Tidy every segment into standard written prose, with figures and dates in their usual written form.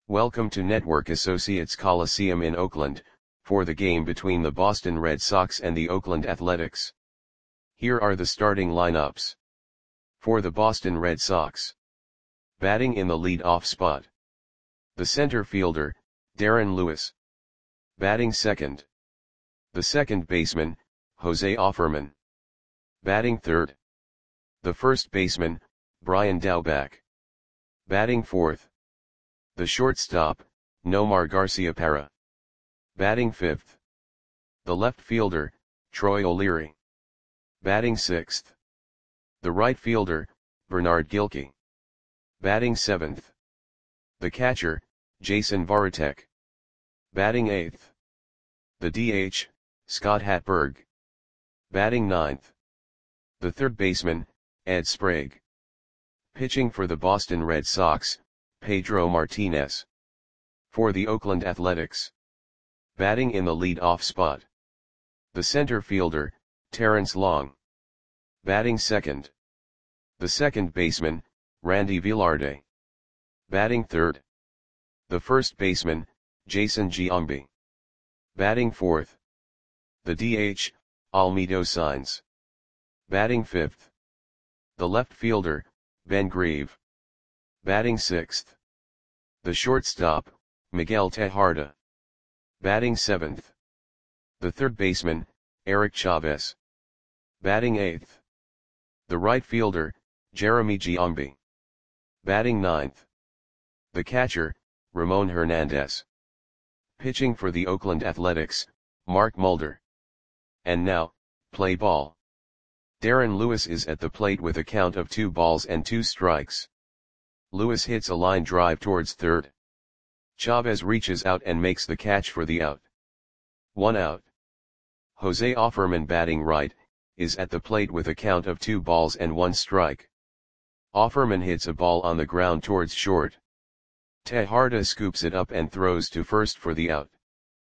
Welcome to Network Associates Coliseum in Oakland, for the game between the Boston Red Sox and the Oakland Athletics. Here are the starting lineups. For the Boston Red Sox. Batting in the lead-off spot. The center fielder, Darren Lewis. Batting second. The second baseman, Jose Offerman. Batting third. The first baseman, Brian Daubach. Batting fourth. The shortstop, Nomar Garciaparra. Batting fifth. The left fielder, Troy O'Leary. Batting sixth. The right fielder, Bernard Gilkey. Batting seventh. The catcher, Jason Varitek. Batting eighth. The DH, Scott Hatberg. Batting ninth. The third baseman, Ed Sprague. Pitching for the Boston Red Sox, Pedro Martinez. For the Oakland Athletics. Batting in the lead-off spot. The center fielder, Terrence Long. Batting second. The second baseman, Randy Velarde. Batting third. The first baseman, Jason Giambi. Batting fourth. The DH, Almedo Saenz. Batting fifth. The left fielder, Ben Grieve. Batting sixth. The shortstop, Miguel Tejada. Batting seventh. The third baseman, Eric Chavez. Batting eighth. The right fielder, Jeremy Giambi. Batting ninth. The catcher, Ramon Hernandez. Pitching for the Oakland Athletics, Mark Mulder. And now, play ball. Darren Lewis is at the plate with a count of 2-2. Lewis hits a line drive towards third. Chavez reaches out and makes the catch for the out. 1 out. Jose Offerman, batting right, is at the plate with a count of 2-1. Offerman hits a ball on the ground towards short. Tejada scoops it up and throws to first for the out.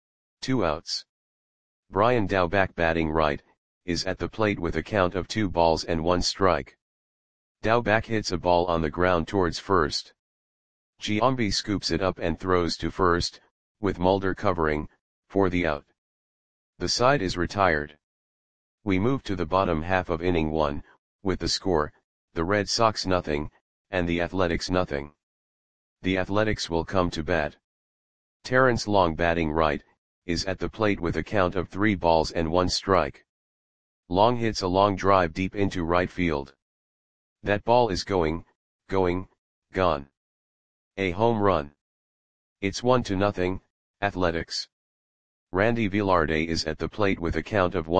2 outs. Brian Daubach, batting right, is at the plate with a count of 2-1. Daubach hits a ball on the ground towards first. Giambi scoops it up and throws to first, with Mulder covering, for the out. The side is retired. We move to the bottom half of inning 1, with the score, the Red Sox 0, and the Athletics 0. The Athletics will come to bat. Terrence Long, batting right, is at the plate with a count of 3-1. Long hits a long drive deep into right field. That ball is going, gone. A home run. It's 1-0, Athletics. Randy Velarde is at the plate with a count of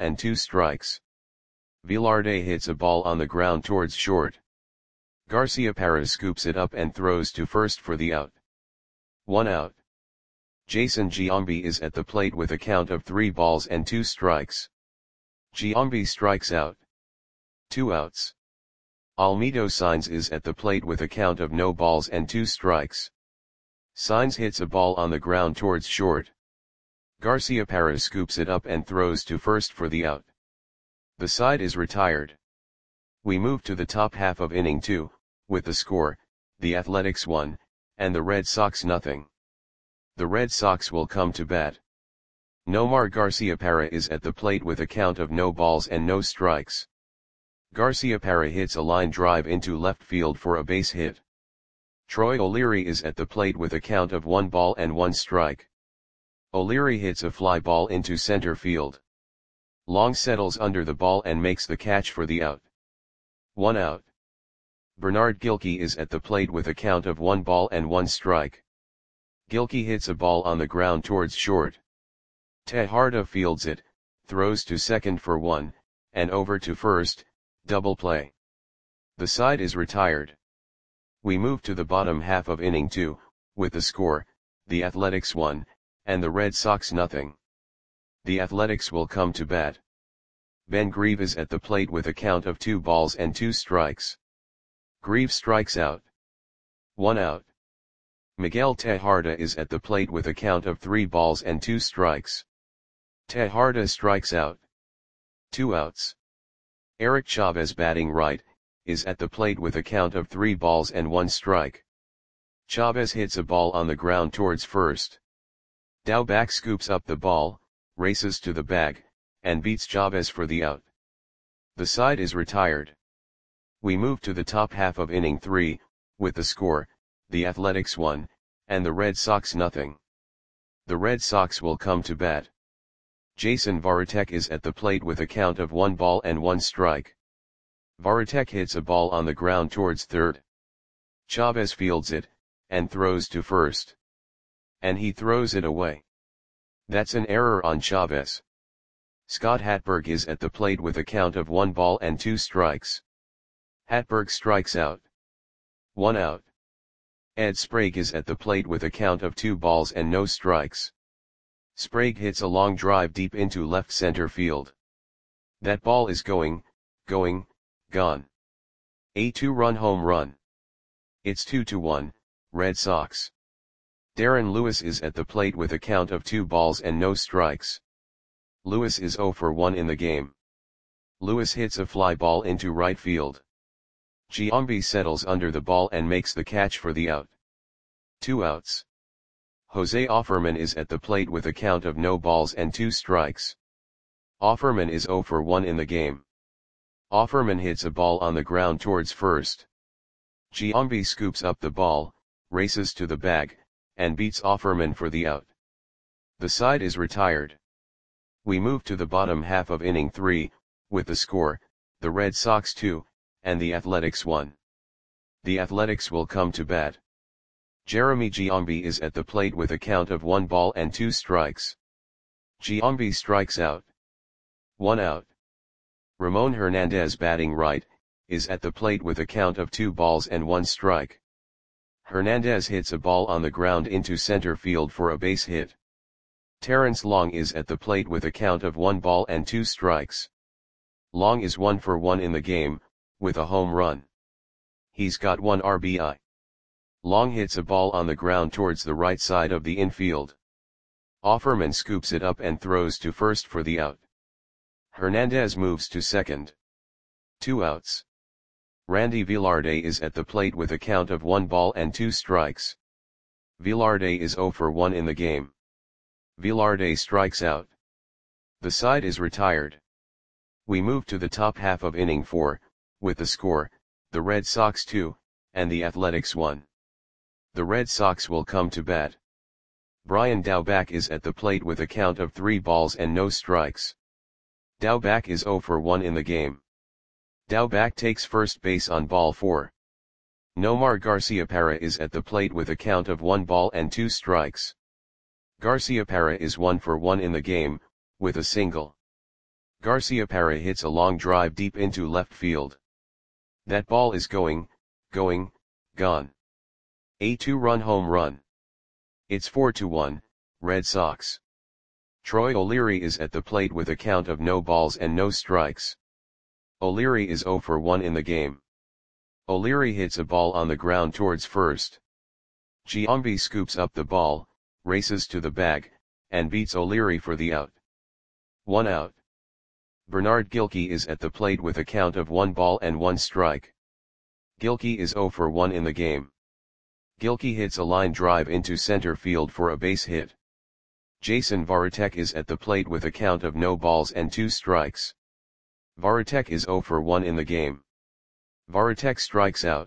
1-2. Velarde hits a ball on the ground towards short. Garciaparra scoops it up and throws to first for the out. 1 out. Jason Giambi is at the plate with a count of 3-2. Giambi strikes out. 2 outs. Almedo Saenz is at the plate with a count of 0-2. Saenz hits a ball on the ground towards short. Garciaparra scoops it up and throws to first for the out. The side is retired. We move to the top half of inning 2, with the score, the Athletics 1, and the Red Sox 0. The Red Sox will come to bat. Nomar Garciaparra is at the plate with a count of 0-0. Garciaparra hits a line drive into left field for a base hit. Troy O'Leary is at the plate with a count of 1-1. O'Leary hits a fly ball into center field. Long settles under the ball and makes the catch for the out. 1 out. Bernard Gilkey is at the plate with a count of 1-1. Gilkey hits a ball on the ground towards short. Tejada fields it, throws to second for 1, and over to first, double play. The side is retired. We move to the bottom half of inning 2, with the score, the Athletics 1, and the Red Sox 0. The Athletics will come to bat. Ben Grieve is at the plate with a count of 2-2. Grieve strikes out. 1 out. Miguel Tejada is at the plate with a count of 3-2. Tejada strikes out. 2 outs. Eric Chavez, batting right, is at the plate with a count of 3-1. Chavez hits a ball on the ground towards first. Daubach scoops up the ball, races to the bag, and beats Chavez for the out. The side is retired. We move to the top half of inning 3, with the score, the Athletics 1, and the Red Sox nothing. The Red Sox will come to bat. Jason Varitek is at the plate with a count of 1 ball and 1 strike. Varitek hits a ball on the ground towards third. Chavez fields it, and throws to first. And he throws it away. That's an error on Chavez. Scott Hatberg is at the plate with a count of 1 ball and 2 strikes. Hatberg strikes out. 1 out. Ed Sprague is at the plate with a count of 2 balls and no strikes. Sprague hits a long drive deep into left center field. That ball is going, gone. A 2-run home run. It's 2-1, Red Sox. Darren Lewis is at the plate with a count of 2 balls and no strikes. Lewis is 0 for 1 in the game. Lewis hits a fly ball into right field. Giambi settles under the ball and makes the catch for the out. 2 outs. Jose Offerman is at the plate with a count of no balls and 2 strikes. Offerman is 0 for 1 in the game. Offerman hits a ball on the ground towards first. Giambi scoops up the ball, races to the bag, and beats Offerman for the out. The side is retired. We move to the bottom half of inning 3, with the score, the Red Sox 2, and the Athletics 1. The Athletics will come to bat. Jeremy Giambi is at the plate with a count of 1 ball and 2 strikes. Giambi strikes out. 1 out. Ramon Hernandez, batting right, is at the plate with a count of 2 balls and 1 strike. Hernandez hits a ball on the ground into center field for a base hit. Terrence Long is at the plate with a count of 1 ball and 2 strikes. Long is 1 for 1 in the game, with a home run. He's got 1 RBI. Long hits a ball on the ground towards the right side of the infield. Offerman scoops it up and throws to first for the out. Hernandez moves to second. 2 outs. Randy Velarde is at the plate with a count of 1 ball and 2 strikes. Velarde is 0 for 1 in the game. Velarde strikes out. The side is retired. We move to the top half of inning 4, with the score, the Red Sox 2, and the Athletics 1. The Red Sox will come to bat. Brian Daubach is at the plate with a count of 3 balls and no strikes. Daubach is 0 for 1 in the game. Daubach takes first base on ball 4. Nomar Garciaparra is at the plate with a count of 1 ball and 2 strikes. Garciaparra is 1 for 1 in the game, with a single. Garciaparra hits a long drive deep into left field. That ball is going, gone. A 2-run home run. It's 4-1, Red Sox. Troy O'Leary is at the plate with a count of no balls and no strikes. O'Leary is 0 for 1 in the game. O'Leary hits a ball on the ground towards first. Giambi scoops up the ball, races to the bag, and beats O'Leary for the out. 1 out. Bernard Gilkey is at the plate with a count of 1 ball and 1 strike. Gilkey is 0 for 1 in the game. Gilkey hits a line drive into center field for a base hit. Jason Varitek is at the plate with a count of no balls and 2 strikes. Varitek is 0 for 1 in the game. Varitek strikes out.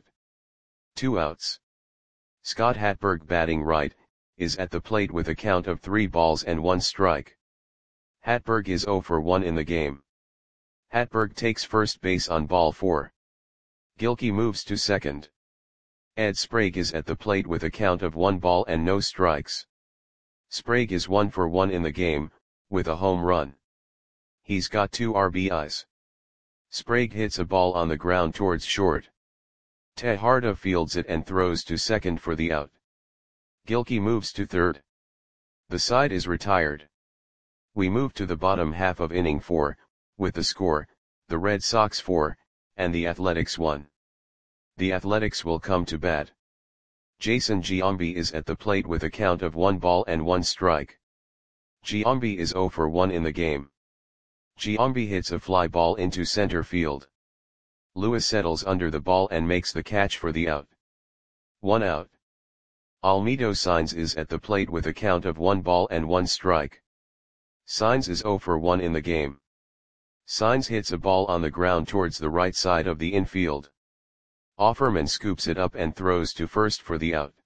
2 outs. Scott Hatberg, batting right, is at the plate with a count of 3 balls and 1 strike. Hatberg is 0 for 1 in the game. Hatberg takes first base on ball 4. Gilkey moves to second. Ed Sprague is at the plate with a count of 1 ball and no strikes. Sprague is 1 for 1 in the game, with a home run. He's got 2 RBIs. Sprague hits a ball on the ground towards short. Tejardo fields it and throws to second for the out. Gilkey moves to third. The side is retired. We move to the bottom half of inning 4, with the score, the Red Sox 4, and the Athletics 1. The Athletics will come to bat. Jason Giambi is at the plate with a count of 1 ball and 1 strike. Giambi is 0 for 1 in the game. Giambi hits a fly ball into center field. Lewis settles under the ball and makes the catch for the out. 1 out. Almedo Signs is at the plate with a count of 1 ball and 1 strike. Signs is 0 for 1 in the game. Signs hits a ball on the ground towards the right side of the infield. Offerman scoops it up and throws to first for the out.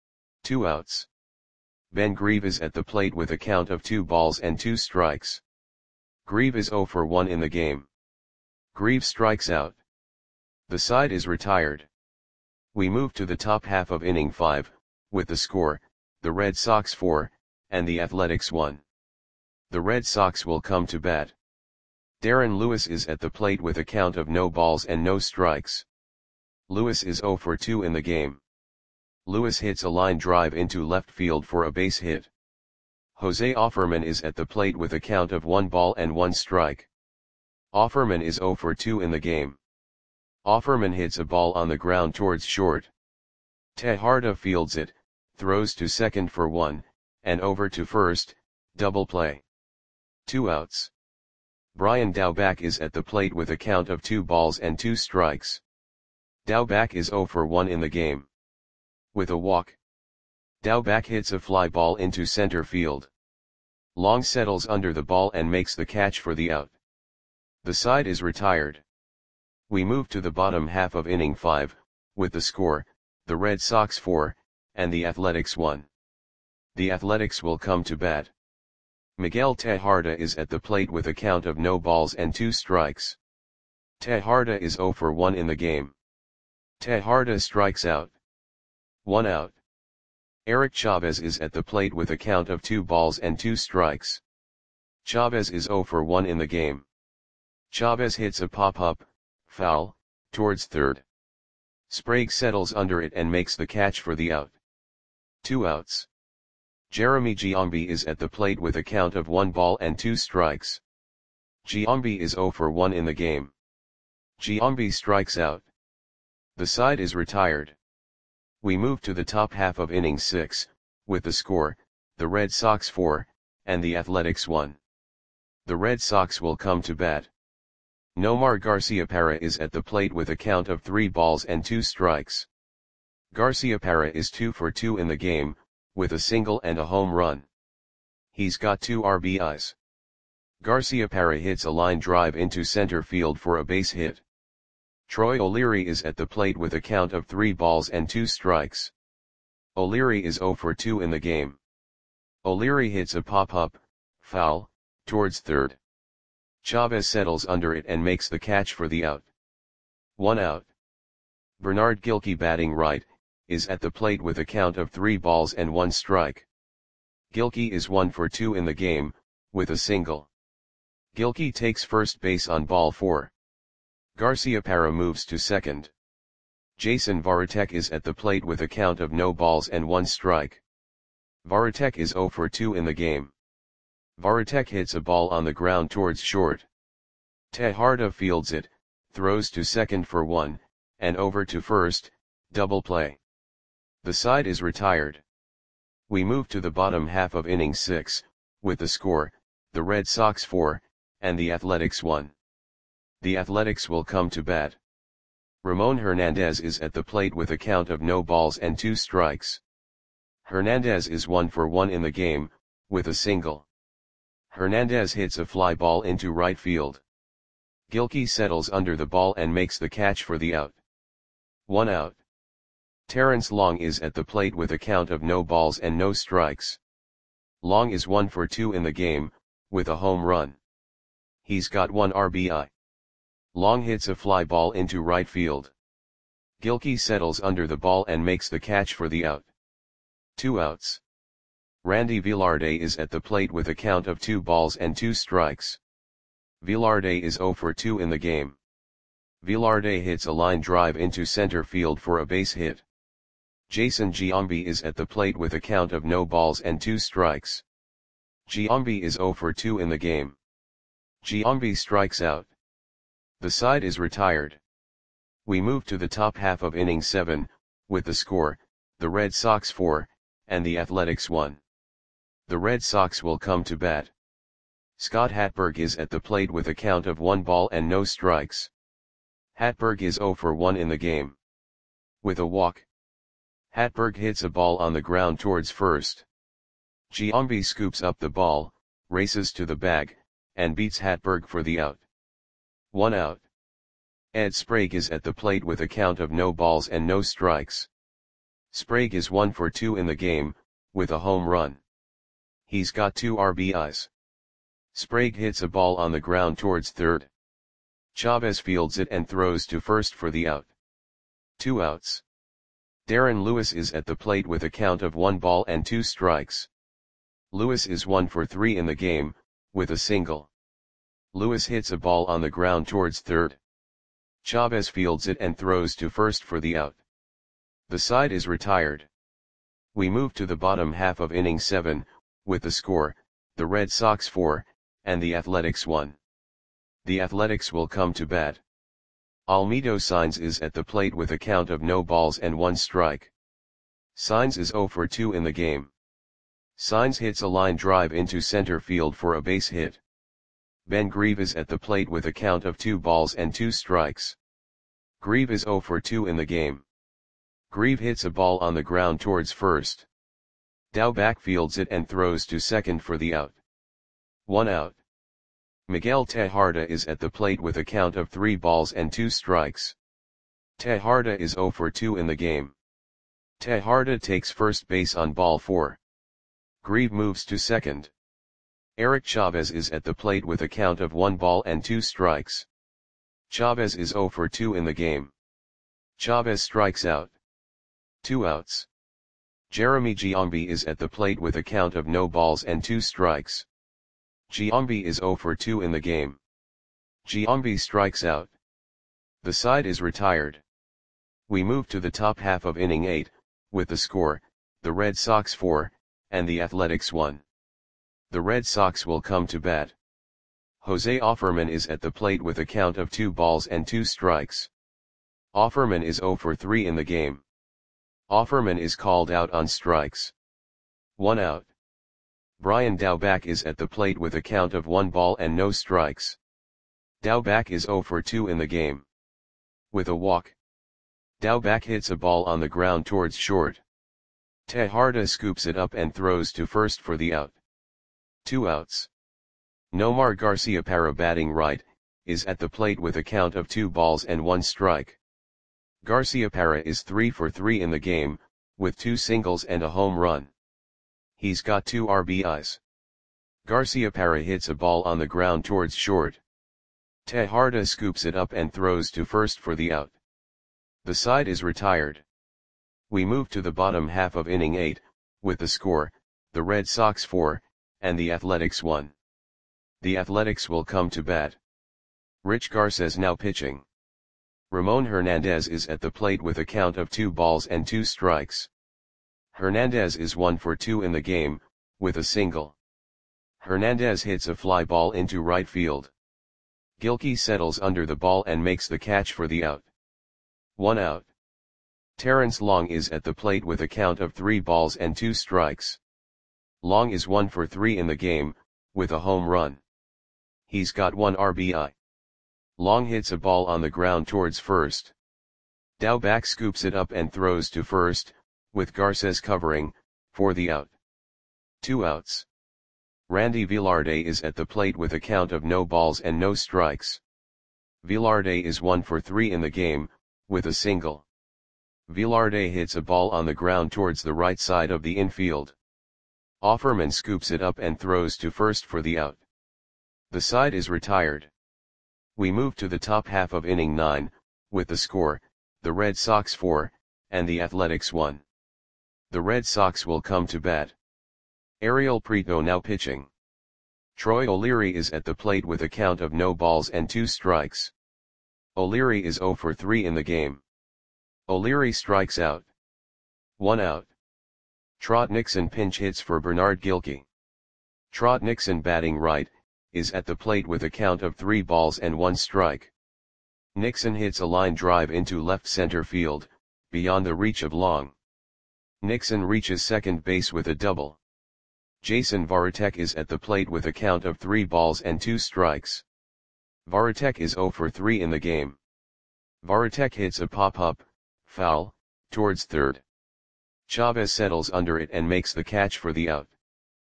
2 outs. Ben Grieve is at the plate with a count of 2 balls and 2 strikes. Grieve is 0 for 1 in the game. Grieve strikes out. The side is retired. We move to the top half of inning 5, with the score, the Red Sox 4, and the Athletics 1. The Red Sox will come to bat. Darren Lewis is at the plate with a count of no balls and no strikes. Lewis is 0 for 2 in the game. Lewis hits a line drive into left field for a base hit. Jose Offerman is at the plate with a count of 1 ball and 1 strike. Offerman is 0 for 2 in the game. Offerman hits a ball on the ground towards short. Tejada fields it, throws to second for 1, and over to first, double play. 2 outs. Brian Daubach is at the plate with a count of 2 balls and 2 strikes. Daubach is 0 for 1 in the game. With a walk, Daubach hits a fly ball into center field. Long settles under the ball and makes the catch for the out. The side is retired. We move to the bottom half of inning 5, with the score, the Red Sox 4, and the Athletics 1. The Athletics will come to bat. Miguel Tejada is at the plate with a count of no balls and 2 strikes. Tejada is 0 for 1 in the game. Tejada strikes out. 1 out. Eric Chavez is at the plate with a count of 2 balls and 2 strikes. Chavez is 0 for 1 in the game. Chavez hits a pop-up, foul, towards third. Sprague settles under it and makes the catch for the out. 2 outs. Jeremy Giambi is at the plate with a count of 1 ball and 2 strikes. Giambi is 0 for 1 in the game. Giambi strikes out. The side is retired. We move to the top half of inning 6, with the score, the Red Sox 4, and the Athletics 1. The Red Sox will come to bat. Nomar Garciaparra is at the plate with a count of 3 balls and 2 strikes. Garciaparra is 2 for 2 in the game, with a single and a home run. He's got 2 RBIs. Garciaparra hits a line drive into center field for a base hit. Troy O'Leary is at the plate with a count of 3 balls and 2 strikes. O'Leary is 0 for 2 in the game. O'Leary hits a pop-up, foul, towards third. Chavez settles under it and makes the catch for the out. 1 out. Bernard Gilkey, batting right, is at the plate with a count of 3 balls and 1 strike. Gilkey is 1 for 2 in the game, with a single. Gilkey takes first base on ball 4. Garciaparra moves to second. Jason Varitek is at the plate with a count of no balls and 1 strike. Varitek is 0 for 2 in the game. Varitek hits a ball on the ground towards short. Tejada fields it, throws to second for 1, and over to first, double play. The side is retired. We move to the bottom half of inning 6, with the score, the Red Sox 4, and the Athletics 1. The Athletics will come to bat. Ramon Hernandez is at the plate with a count of no balls and 2 strikes. Hernandez is 1 for 1 in the game, with a single. Hernandez hits a fly ball into right field. Gilkey settles under the ball and makes the catch for the out. 1 out. Terrence Long is at the plate with a count of no balls and no strikes. Long is 1 for 2 in the game, with a home run. He's got 1 RBI. Long hits a fly ball into right field. Gilkey settles under the ball and makes the catch for the out. 2 outs. Randy Velarde is at the plate with a count of 2 balls and 2 strikes. Velarde is 0 for 2 in the game. Velarde hits a line drive into center field for a base hit. Jason Giambi is at the plate with a count of no balls and 2 strikes. Giambi is 0 for 2 in the game. Giambi strikes out. The side is retired. We move to the top half of inning 7, with the score, the Red Sox 4, and the Athletics 1. The Red Sox will come to bat. Scott Hatberg is at the plate with a count of 1 ball and no strikes. Hatberg is 0 for 1 in the game. With a walk, Hatberg hits a ball on the ground towards first. Giambi scoops up the ball, races to the bag, and beats Hatberg for the out. 1 out. Ed Sprague is at the plate with a count of no balls and no strikes. Sprague is 1 for 2 in the game, with a home run. He's got 2 RBIs. Sprague hits a ball on the ground towards third. Chavez fields it and throws to first for the out. 2 outs. Darren Lewis is at the plate with a count of 1 ball and 2 strikes. Lewis is 1 for 3 in the game, with a single. Lewis hits a ball on the ground towards third. Chavez fields it and throws to first for the out. The side is retired. We move to the bottom half of inning 7, with the score, the Red Sox 4, and the Athletics 1. The Athletics will come to bat. Almedo Saenz is at the plate with a count of no balls and 1 strike. Saenz is 0 for 2 in the game. Saenz hits a line drive into center field for a base hit. Ben Grieve is at the plate with a count of 2 balls and 2 strikes. Grieve is 0 for 2 in the game. Grieve hits a ball on the ground towards first. Dow backfields it and throws to second for the out. 1 out. Miguel Tejada is at the plate with a count of 3 balls and 2 strikes. Tejada is 0 for 2 in the game. Tejada takes first base on ball 4. Grieve moves to second. Eric Chavez is at the plate with a count of 1 ball and 2 strikes. Chavez is 0 for 2 in the game. Chavez strikes out. 2 outs. Jeremy Giambi is at the plate with a count of no balls and 2 strikes. Giambi is 0 for 2 in the game. Giambi strikes out. The side is retired. We move to the top half of inning 8, with the score, the Red Sox 4, and the Athletics 1. The Red Sox will come to bat. Jose Offerman is at the plate with a count of 2 balls and 2 strikes. Offerman is 0 for 3 in the game. Offerman is called out on strikes. 1 out. Brian Daubach is at the plate with a count of 1 ball and no strikes. Daubach is 0 for 2 in the game. With a walk. Daubach hits a ball on the ground towards short. Tejada scoops it up and throws to first for the out. 2 outs. Nomar Garciaparra, batting right, is at the plate with a count of 2 balls and 1 strike. Garciaparra is 3 for 3 in the game, with 2 singles and a home run. He's got 2 RBIs. Garciaparra hits a ball on the ground towards short. Tejada scoops it up and throws to first for the out. The side is retired. We move to the bottom half of inning 8, with the score, the Red Sox 4, and the Athletics 1. The Athletics will come to bat. Rich Garces now pitching. Ramon Hernandez is at the plate with a count of 2 balls and 2 strikes. Hernandez is 1 for 2 in the game, with a single. Hernandez hits a fly ball into right field. Gilkey settles under the ball and makes the catch for the out. 1 out. Terrence Long is at the plate with a count of 3 balls and 2 strikes. Long is 1 for 3 in the game, with a home run. He's got 1 RBI. Long hits a ball on the ground towards first. Daubach scoops it up and throws to first, with Garces covering, for the out. 2 outs. Randy Velarde is at the plate with a count of no balls and no strikes. Velarde is 1 for 3 in the game, with a single. Velarde hits a ball on the ground towards the right side of the infield. Offerman scoops it up and throws to first for the out. The side is retired. We move to the top half of inning 9, with the score, the Red Sox 4, and the Athletics 1. The Red Sox will come to bat. Ariel Prieto now pitching. Troy O'Leary is at the plate with a count of no balls and 2 strikes. O'Leary is 0 for 3 in the game. O'Leary strikes out. 1 out. Trot Nixon pinch hits for Bernard Gilkey. Trot Nixon, batting right, is at the plate with a count of 3 balls and 1 strike. Nixon hits a line drive into left center field, beyond the reach of Long. Nixon reaches second base with a double. Jason Varitek is at the plate with a count of 3 balls and 2 strikes. Varitek is 0 for 3 in the game. Varitek hits a pop-up, foul, towards third. Chavez settles under it and makes the catch for the out.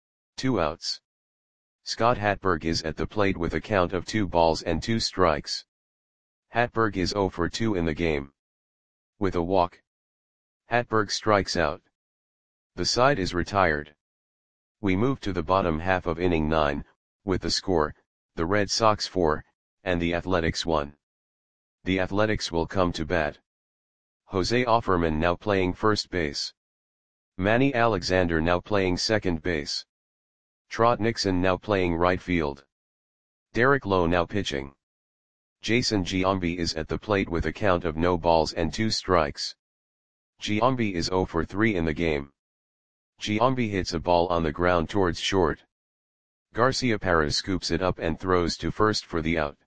2 outs. Scott Hatberg is at the plate with a count of 2 balls and 2 strikes. Hatberg is 0 for 2 in the game. With a walk, Hatberg strikes out. The side is retired. We move to the bottom half of inning 9, with the score, the Red Sox 4, and the Athletics 1. The Athletics will come to bat. Jose Offerman now playing first base. Manny Alexander now playing second base. Trot Nixon now playing right field. Derek Lowe now pitching. Jason Giambi is at the plate with a count of no balls and 2 strikes. Giambi is 0 for 3 in the game. Giambi hits a ball on the ground towards short. Garciaparra scoops it up and throws to first for the out.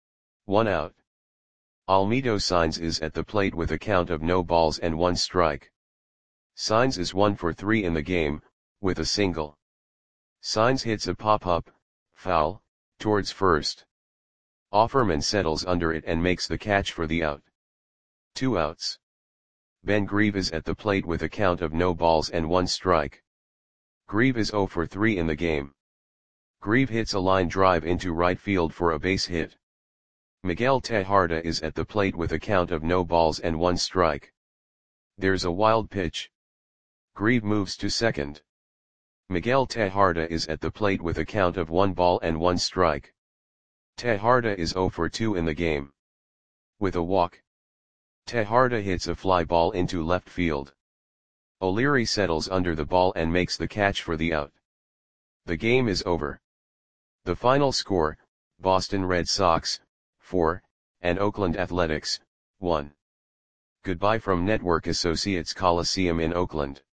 1 out. Almedo Saenz is at the plate with a count of no balls and 1 strike. Saenz is 1 for 3 in the game, with a single. Saenz hits a pop-up, foul, towards first. Offerman settles under it and makes the catch for the out. 2 outs. Ben Grieve is at the plate with a count of no balls and 1 strike. Grieve is 0 for 3 in the game. Grieve hits a line drive into right field for a base hit. Miguel Tejada is at the plate with a count of no balls and 1 strike. There's a wild pitch. Grieve moves to second. Miguel Tejada is at the plate with a count of 1 ball and 1 strike. Tejada is 0 for 2 in the game. With a walk, Tejada hits a fly ball into left field. O'Leary settles under the ball and makes the catch for the out. The game is over. The final score, Boston Red Sox, 4, and Oakland Athletics, 1. Goodbye from Network Associates Coliseum in Oakland.